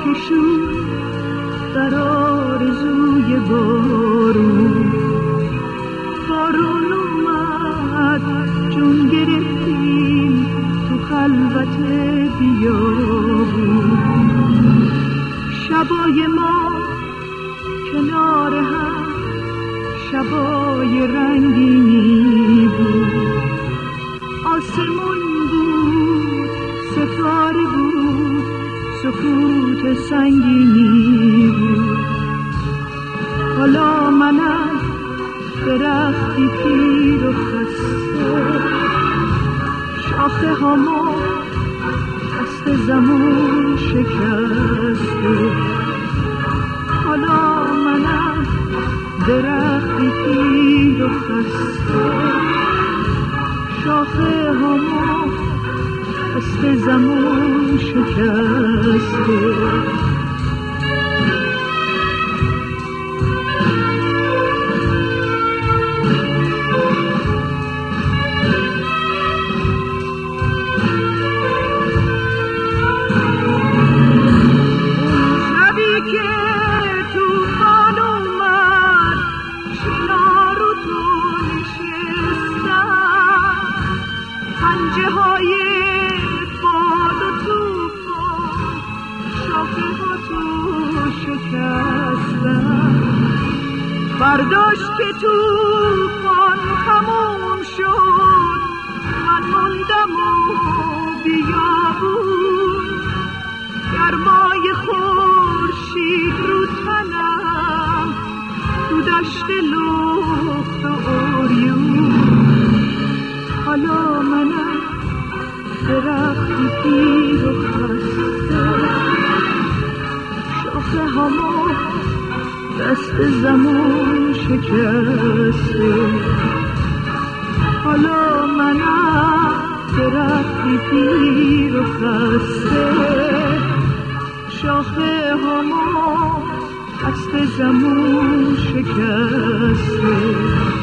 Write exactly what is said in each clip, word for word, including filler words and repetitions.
گشود در آرزوی بارون. بارون اومد جون گرفتیم تو خلوت بیابون. شبای ما کنار هم شبای رنگینی بود. آسمون بود، ستاره بود، سکوت سنگینی بود. حالا من از درختی پیر و خسته، شاخه هامو دست زمون شکسته. حالا من از درختی پیر و خسته، شاخه هامو دست زمون شکسته. برداشت که توفان تموم شد، من موندم و بیابون. گرمای خورشید رو تنم، تو دشت لخت و عریون. حالا منم درختی پیر و خسته، شاخه هامو دست زمان شکسته. حالا منم درختی پیر و خسته، شاخه هامو دست زمان شکسته.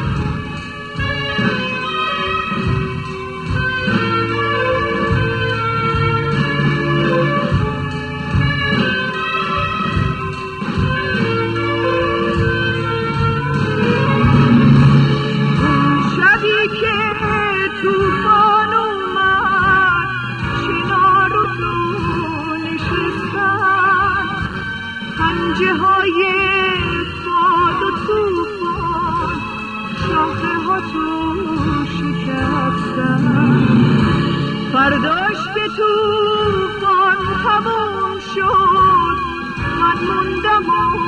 پنجه های باد و توفان شاخه ها تو شکستن. فرداش که توفان تموم شد، من موندم و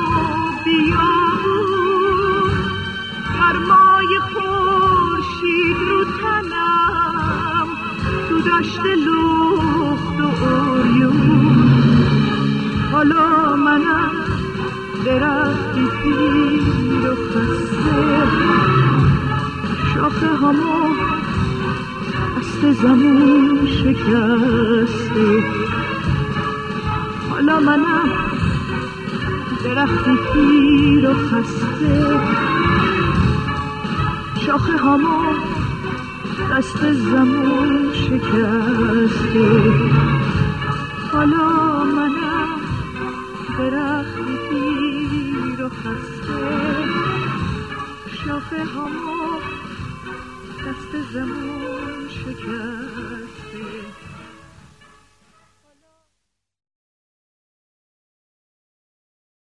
بیابون. گرمای خورشید رو تنم، تو دشت لخت و عریون. حالا منم درختی پیر و خسته، شاخه هامو دست زمون شکسته. حالا منم درختی پیر و خسته، شاخه هامو دست زمون شکسته. حالا منم درختی پیر و خسته، شاخه هامو دست زمون شکسته.